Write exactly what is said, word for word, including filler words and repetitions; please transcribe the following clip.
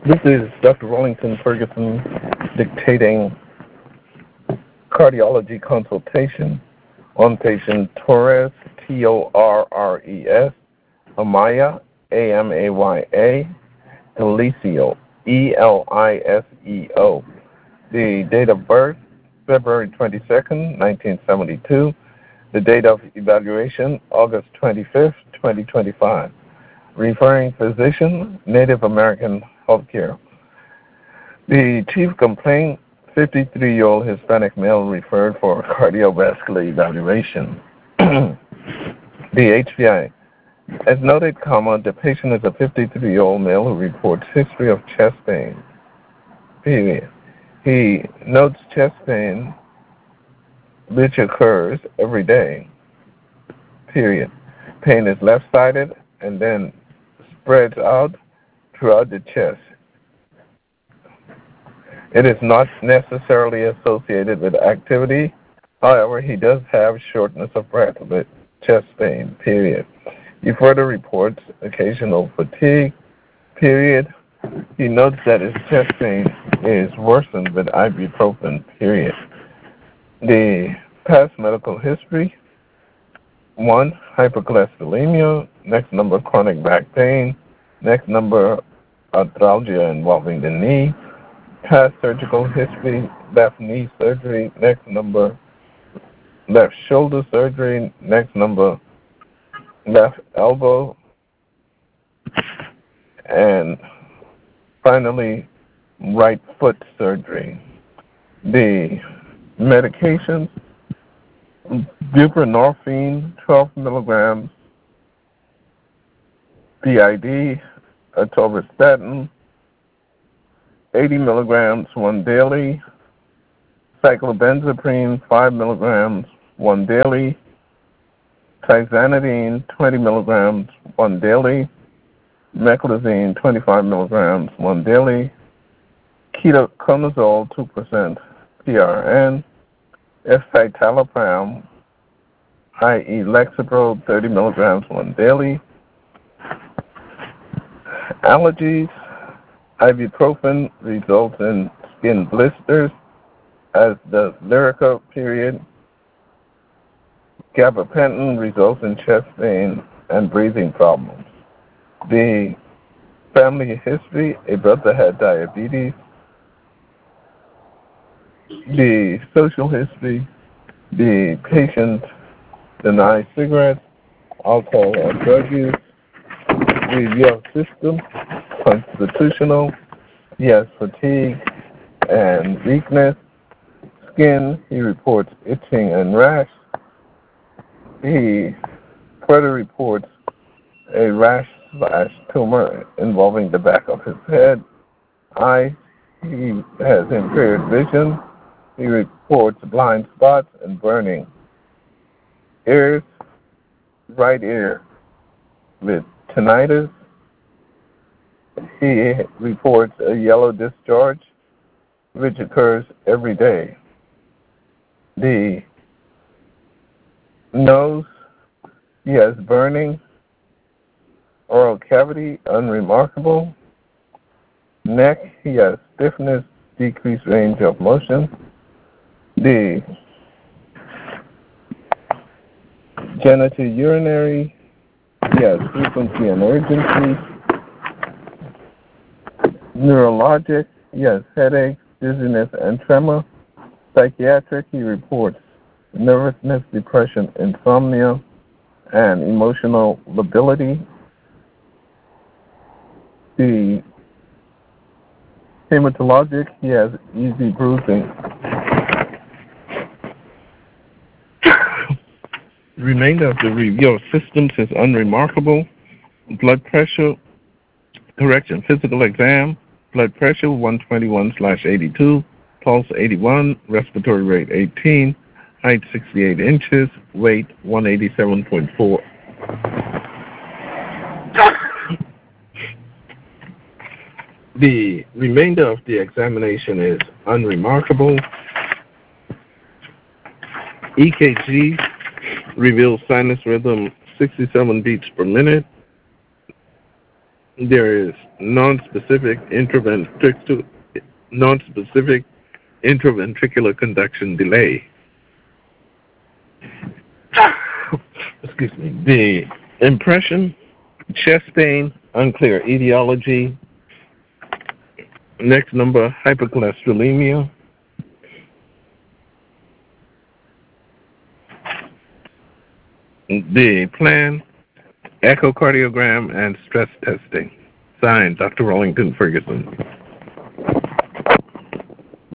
This is Doctor Wellington Ferguson dictating cardiology consultation on patient Torres, T O R R E S, Amaya, A M A Y A, Eliseo, E L I S E O. The date of birth, February twenty-second, nineteen seventy-two. The date of evaluation, August twenty-fifth, twenty twenty-five. Referring physician, Native American Healthcare. The chief complaint, fifty-three-year-old Hispanic male referred for cardiovascular evaluation. The H P I. As noted, comma, the patient is a fifty-three-year-old male who reports history of chest pain. Period. He notes chest pain which occurs every day. Period. Pain is left-sided and then spreads out throughout the chest. It is not necessarily associated with activity. However, he does have shortness of breath with chest pain, period. He further reports occasional fatigue, period. He notes that his chest pain is worsened with ibuprofen, period. The past medical history, one, hypercholesterolemia, next number, chronic back pain, next number, arthralgia involving the knee, past surgical history, left knee surgery, next number, left shoulder surgery, next number, left elbow, and finally, right foot surgery. The medications, buprenorphine, twelve milligrams, P I D, atorvastatin, eighty milligrams, one daily, cyclobenzaprine, five milligrams, one daily, tizanidine, twenty milligrams, one daily, meclizine, twenty-five milligrams, one daily, ketoconazole, two percent P R N, escitalopram, that is. Lexapro, thirty milligrams, one daily, allergies, ibuprofen results in skin blisters, as does Lyrica, period. Gabapentin results in chest pain and breathing problems. The family history, a brother had diabetes. The social history, the patient denies cigarettes, alcohol, or drug use. Review of system, constitutional, he has fatigue and weakness. Skin, he reports itching and rash. He further reports a rash slash tumor involving the back of his head. Eyes, he has impaired vision. He reports blind spots and burning. Ears, right ear with tinnitus. He reports a yellow discharge, which occurs every day. The nose, he has burning. Oral cavity, unremarkable. Neck, he has stiffness, decreased range of motion. The genitourinary, he has frequency and urgency. Neurologic, he has headache, dizziness, and tremor. Psychiatric, he reports nervousness, depression, insomnia, and emotional lability. The hematologic, he has easy bruising. The remainder of the review of systems is unremarkable. Blood pressure, correction, physical exam, blood pressure one twenty-one slash eighty-two, pulse eighty-one, respiratory rate eighteen, height sixty-eight inches, weight one eighty-seven point four. The remainder of the examination is unremarkable. E K G reveals sinus rhythm sixty-seven beats per minute. There is non-specific intraventricular, non-specific intraventricular conduction delay. Excuse me. The impression, chest pain, unclear etiology. Next number, hypercholesterolemia. The plan, echocardiogram, and stress testing. Signed, Doctor Rollington Ferguson.